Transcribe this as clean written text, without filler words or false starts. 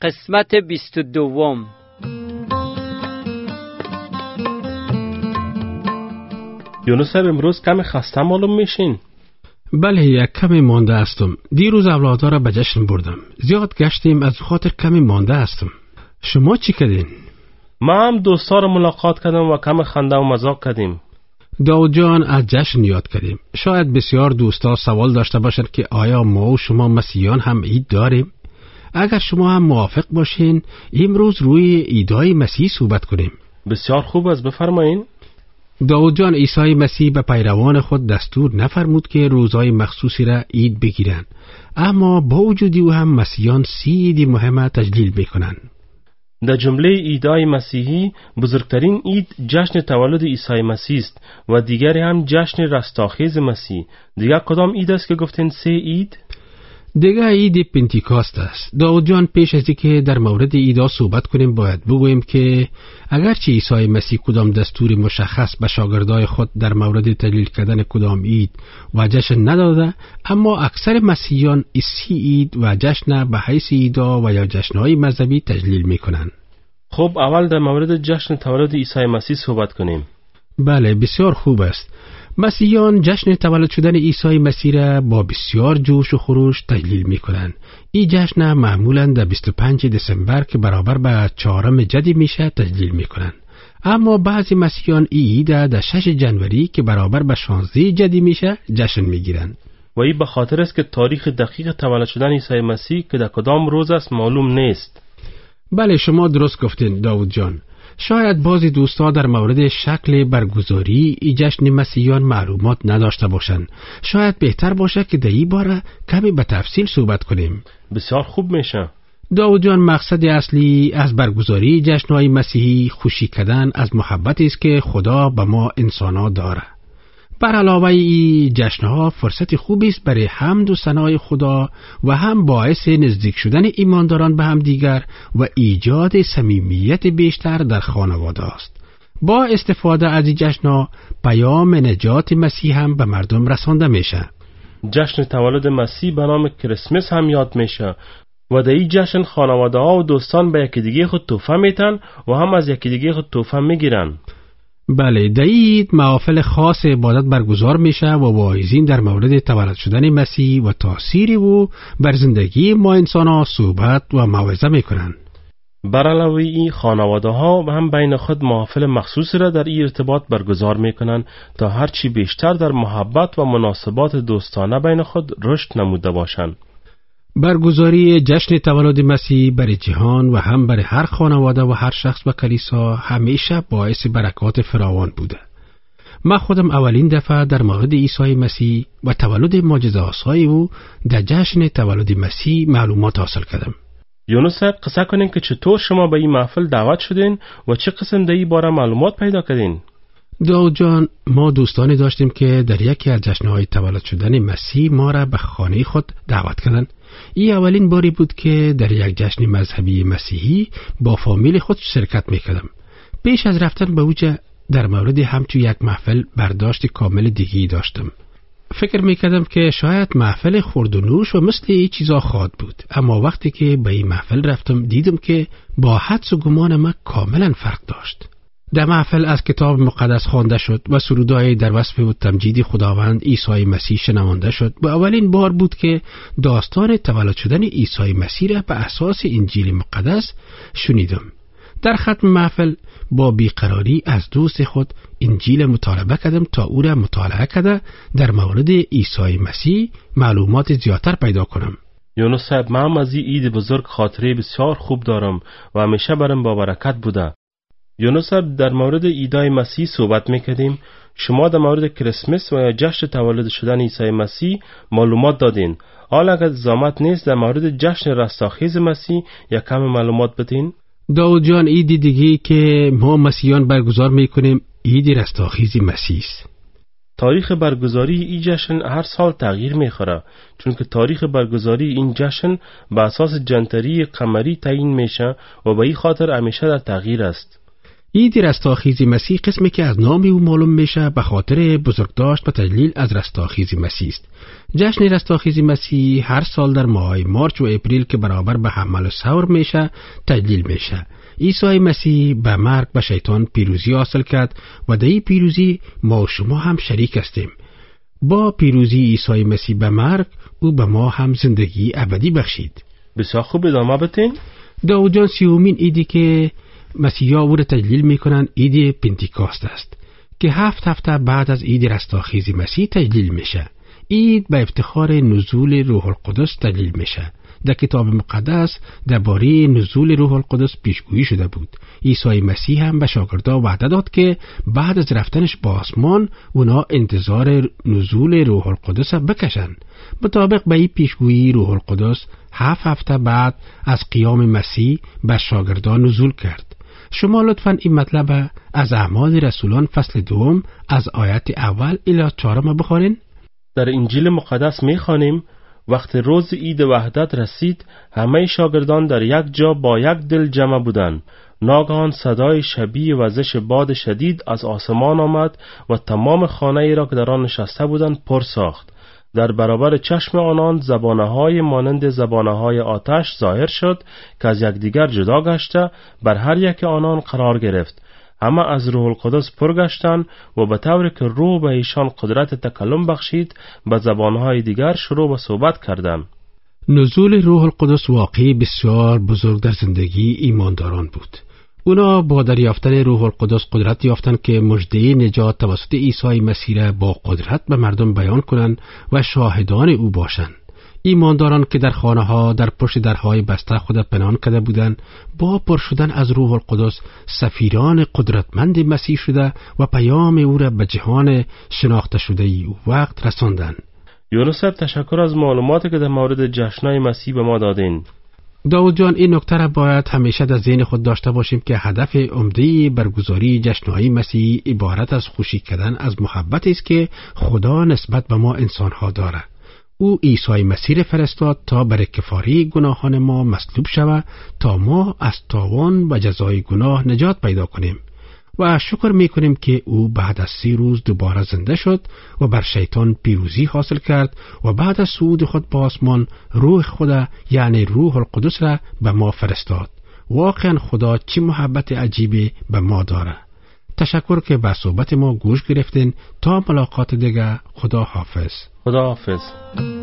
قسمت 22. یونس امروز کم خسته معلوم میشین؟ بله، یک کمی مانده هستم. دیروز اولادها را به جشن بردم. زیاد گشتیم، از خاطر کمی مانده هستم. شما چی کردین؟ ما هم دوستا را ملاقات کردم و کم خنده و مذاق کردیم. داود جان، از جشن یاد کردیم. شاید بسیار دوستا سوال داشته باشند که آیا ما و شما مسیحیان هم عید داریم؟ اگر شما هم موافق باشین امروز روی عیدهای مسیح صحبت کنیم. بسیار خوب است، بفرمایین. داود جان، عیسی مسیح به پیروان خود دستور نفرمود که روزهای مخصوصی را عید بگیرند، اما با وجود او هم مسیحیان 30 عید مهم تجلیل میکنند. در جمله عیدهای مسیحی بزرگترین عید جشن تولد عیسی مسیح است و دیگری هم جشن رستاخیز مسیح. دیگر کدام عید است که گفتین 3 عید؟ دیگه عید پنتیکاست است. داود جان، پیش از اینکه در مورد عیدها صحبت کنیم باید بگوییم که اگرچه عیسی مسیح کدام دستوری مشخص به شاگردای خود در مورد تجلیل کردن کدام عید و جشن نداده، اما اکثر مسیحیان 30 عید و جشن به حیث عیدها و یا جشنهای مذهبی تجلیل میکنند. خب اول در مورد جشن تولد عیسی مسیح صحبت کنیم. بله، بسیار خوب است. مسیحیان جشن تولد شدن عیسی مسیح را با بسیار جوش و خروش تجلیل می‌کنند. این جشن معمولاً در 25 دسامبر که برابر به 4 جدی میشه تجلیل می‌کنند. اما بعضی مسیحیان عید در 6 جنوری که برابر به 16 جدی میشه جشن می‌گیرند. و این به خاطر است که تاریخ دقیق تولد شدن عیسی مسیح که در کدام روز است معلوم نیست. بله، شما درست گفتین داود جان. شاید بعضی دوستا در مورد شکل برگزاری ای جشن مسیحیان معلومات نداشته باشند. شاید بهتر باشه که در این باره کمی به تفصیل صحبت کنیم. بسیار خوب میشه. داود جان، مقصد اصلی از برگزاری جشن‌های مسیحی خوشی کردن از محبتی است که خدا به ما انسان‌ها داره. بر علاوه این جشن‌ها فرصت خوبی است برای حمد و ثنای خدا و هم باعث نزدیک شدن ایمانداران به هم دیگر و ایجاد صمیمیت بیشتر در خانواده است. با استفاده از این جشن‌ها پیام نجات مسیح هم به مردم رسانده میشه. جشن تولد مسیح به نام کریسمس هم یاد میشه و در این جشن خانواده‌ها و دوستان به یکی دیگه خود تحفه میتن و هم از یکی دیگه خود تحفه میگیرن. بله، در عید محافل خاص عبادت برگزار میشه و واعظین در مورد تولد شدن مسیح و تأثیر او بر زندگی ما انسان‌ها صحبت و موعظه میکنن. بر علاوه این خانواده‌ها هم بین خود محافل مخصوصی را در این ارتباط برگزار میکنن تا هرچی بیشتر در محبت و مناسبات دوستانه بین خود رشد نموده باشند. برگزاری جشن تولد مسیح برای جهان و هم برای هر خانواده و هر شخص و کلیسا همیشه باعث برکات فراوان بوده. من خودم اولین دفعه در مورد عیسی مسیح و تولد معجزه‌آسای او در جشن تولد مسیح معلومات حاصل کردم. یونس، قصه کنین که چطور شما به این محفل دعوت شدین و چه قسم در این باره معلومات پیدا کردین؟ داود جان، ما دوستانی داشتیم که در یکی از جشن‌های تولد شدن مسیح ما را به خانه خود دعوت کردند. این اولین باری بود که در یک جشن مذهبی مسیحی با فامیل خود شرکت میکردم. پیش از رفتن به اوجه در مورد همچون یک محفل برداشت کامل دیگی داشتم. فکر میکردم که شاید محفل خورد و نوش و مثل این چیزا خواهد بود، اما وقتی که به این محفل رفتم دیدم که با حدس و گمان من کاملا فرق داشت. در محفل از کتاب مقدس خوانده شد و سرودهای در وصف و تمجید خداوند عیسی مسیح شنوانده شد. با اولین بار بود که داستان تولد شدن عیسی مسیح را به اساس انجیل مقدس شنیدم. در ختم محفل با بیقراری از دوست خود انجیل مطالبه کردم تا او را مطالعه کرده در مورد عیسی مسیح معلومات زیادتر پیدا کنم. یونس صاحب، من هم از این عید بزرگ خاطره بسیار خوب دارم و همیشه برام با برکت بوده. یونس صاحب، در مورد عیدهای مسیح صحبت میکردیم. شما در مورد کریسمس و یا جشن تولد شدن عیسی مسیح معلومات دادین. حالا اگر زحمت نیست در مورد جشن رستاخیز مسیح یک کم معلومات بدین؟ داود جان، عید دیگه که ما مسیحیان برگزار میکنیم عید رستاخیز مسیح است. تاریخ برگزاری این جشن هر سال تغییر میخوره، چون که تاریخ برگزاری این جشن به اساس جنتری قمری تعیین میشه و به این خاطر همیشه در تغییر است. عید رستاخیز مسیح قسمی که از نام او معلوم میشه به خاطر بزرگداشت و تجلیل از رستاخیز مسیح است. جشن رستاخیز مسیح هر سال در ماهای مارچ و اپریل که برابر به حمل الثور میشه تجلیل میشه. عیسی مسیح به مرگ به شیطان پیروزی حاصل کرد و در این پیروزی ما و شما هم شریک هستیم. با پیروزی عیسی مسیح به مرگ او به ما هم زندگی ابدی بخشید. بسیار خوب، ادامه بدین. داود جان، سیومین عیدی که مسیحا او را تجلیل میکنن عید پنتیکاست است که 7 هفته بعد از عید رستاخیز مسیح تجلیل میشه. عید به افتخار نزول روح القدس تجلیل میشه. در کتاب مقدس درباره نزول روح القدس پیشگویی شده بود. عیسی مسیح هم به شاگردان وعده داد که بعد از رفتنش به آسمان اونا انتظار نزول روح القدس بکشن. مطابق به این پیشگویی روح القدس 7 هفته بعد از قیام مسیح به شاگردان نزول کرد. شما لطفاً این مطلب از اعمال رسولان فصل 2 از آیت اول الی 4 بخوانید. در انجیل مقدس می‌خوانیم وقتی روز عید وحدت رسید، همه شاگردان در یک جا با یک دل جمع بودند. ناگهان صدای شبیه وزش باد شدید از آسمان آمد و تمام خانه ای را که در آن نشسته بودند پر ساخت. در برابر چشم آنان زبانه‌های مانند زبانه‌های آتش ظاهر شد که از یکدیگر جدا گشته بر هر یک آنان قرار گرفت. همه از روح القدس پر گشتند و به طوری که روح به ایشان قدرت تکلم بخشید به زبانهای دیگر شروع به صحبت کردند. نزول روح القدس واقعی بسیار بزرگ در زندگی ایمانداران بود. اونا با دریافتن روح القدس قدرت یافتند که مژده نجات توسط عیسی مسیح را با قدرت به مردم بیان کنند و شاهدان او باشند. ایمانداران که در خانه‌ها در پشت درهای بسته خود پنهان کرده بودند، با پر شدن از روح القدس سفیران قدرتمند مسیح شده و پیام او را به جهان شناخته شده او وقت رساندند. یونس صاحب، تشکر از معلوماتی که در مورد جشن‌های مسیح به ما دادین. داود جان، این نکته را باید همیشه در ذهن خود داشته باشیم که هدف عمده برگزاری جشن‌های مسیح عبارت از خوشی کردن از محبت است که خدا نسبت به ما انسان‌ها دارد. او عیسی مسیح فرستاد تا برای کفاره گناهان ما مصلوب شود تا ما از تاوان و جزای گناه نجات پیدا کنیم و شکر میکنیم که او بعد از 3 روز دوباره زنده شد و بر شیطان پیروزی حاصل کرد و بعد از صعود خود به آسمان روح خدا یعنی روح القدس را به ما فرستاد. واقعا خدا چه محبت عجیبی به ما داره. تشکر که به صحبت ما گوش گرفتین. تا ملاقات دیگه، خدا حافظ. خدا حافظ.